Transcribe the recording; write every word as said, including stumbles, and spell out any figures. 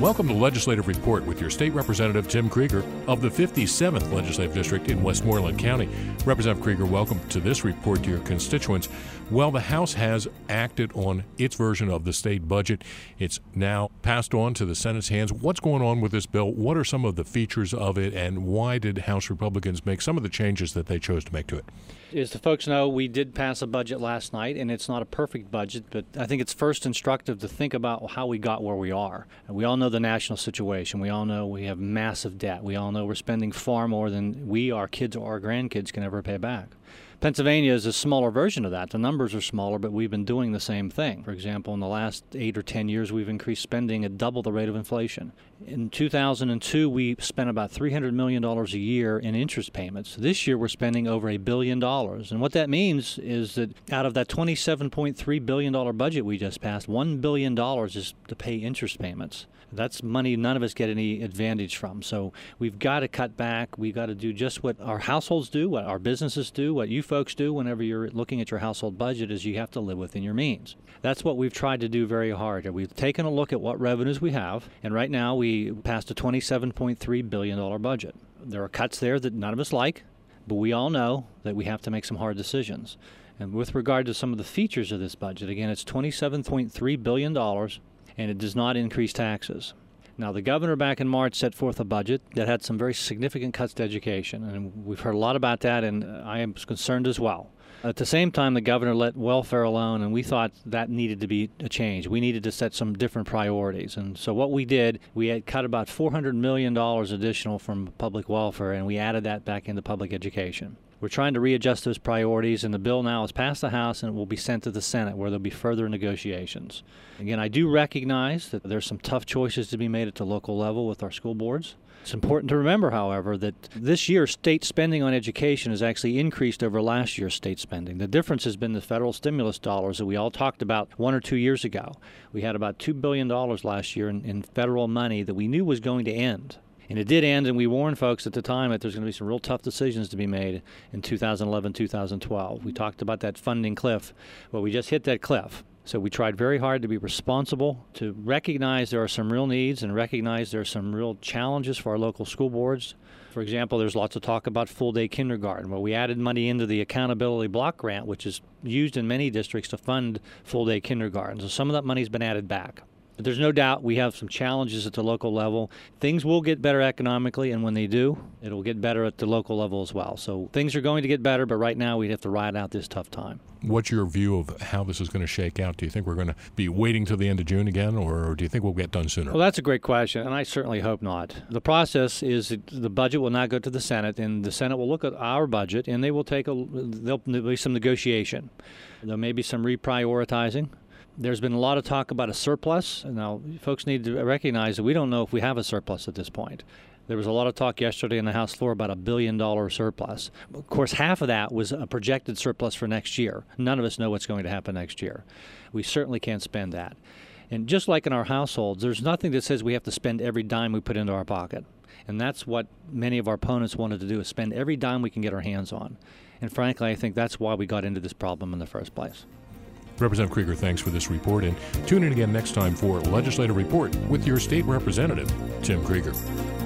Welcome to Legislative Report with your State Representative Tim Krieger of the fifty-seventh Legislative District in Westmoreland County. Representative Krieger, welcome to this report to your constituents. Well, the House has acted on its version of the state budget. It's now passed on to the Senate's hands. What's going on with this bill? What are some of the features of it, and why did House Republicans make some of the changes that they chose to make to it? As the folks know, we did pass a budget last night, and it's not a perfect budget, but I think it's first instructive to think about how we got where we are. And we all know the national situation. We all know we have massive debt. We all know we're spending far more than we, our kids, or our grandkids can ever pay back. Pennsylvania is a smaller version of that. The numbers are smaller, but we've been doing the same thing. For example, in the last eight or ten years, we've increased spending at double the rate of inflation. In two thousand two, we spent about three hundred million dollars a year in interest payments. This year, we're spending over a billion dollars. And what that means is that out of that twenty-seven point three billion dollars budget we just passed, one billion dollars is to pay interest payments. That's money none of us get any advantage from. So we've got to cut back. We've got to do just what our households do, what our businesses do, what you folks do whenever you're looking at your household budget, is you have to live within your means. That's what we've tried to do very hard. We've taken a look at what revenues we have, and right now we passed a twenty-seven point three billion dollars budget. There are cuts there that none of us like, but we all know that we have to make some hard decisions. And with regard to some of the features of this budget, again, it's twenty-seven point three billion dollars, and it does not increase taxes. Now, the governor back in March set forth a budget that had some very significant cuts to education, and we've heard a lot about that, and I am concerned as well. At the same time, the governor let welfare alone, and we thought that needed to be a change. We needed to set some different priorities. And so what we did, we had cut about four hundred million dollars additional from public welfare, and we added that back into public education. We're trying to readjust those priorities, and the bill now has passed the House and it will be sent to the Senate, where there'll be further negotiations. Again, I do recognize that there's some tough choices to be made at the local level with our school boards. It's important to remember, however, that this year state spending on education has actually increased over last year's state spending. The difference has been the federal stimulus dollars that we all talked about one or two years ago. We had about two billion dollars last year in, in federal money that we knew was going to end. And it did end, and we warned folks at the time that there's going to be some real tough decisions to be made in two thousand eleven, two thousand twelve. We talked about that funding cliff. Well, we just hit that cliff. So we tried very hard to be responsible, to recognize there are some real needs and recognize there are some real challenges for our local school boards. For example, there's lots of talk about full-day kindergarten. Well, we added money into the Accountability Block Grant, which is used in many districts to fund full-day kindergarten. So some of that money's been added back. But there's no doubt we have some challenges at the local level. Things will get better economically, and when they do, it'll get better at the local level as well. So things are going to get better, but right now we have to ride out this tough time. What's your view of how this is going to shake out? Do you think we're going to be waiting till the end of June again, or do you think we'll get done sooner? Well, that's a great question, and I certainly hope not. The process is that the budget will now go to the Senate, and the Senate will look at our budget, and they will take a, there'll be some negotiation. There may be some reprioritizing. There's been a lot of talk about a surplus. Now, folks need to recognize that we don't know if we have a surplus at this point. There was a lot of talk yesterday on the House floor about a billion dollar surplus. Of course, half of that was a projected surplus for next year. None of us know what's going to happen next year. We certainly can't spend that. And just like in our households, there's nothing that says we have to spend every dime we put into our pocket. And that's what many of our opponents wanted to do, is spend every dime we can get our hands on. And frankly, I think that's why we got into this problem in the first place. Representative Krieger, thanks for this report, and tune in again next time for Legislative Report with your state representative, Tim Krieger.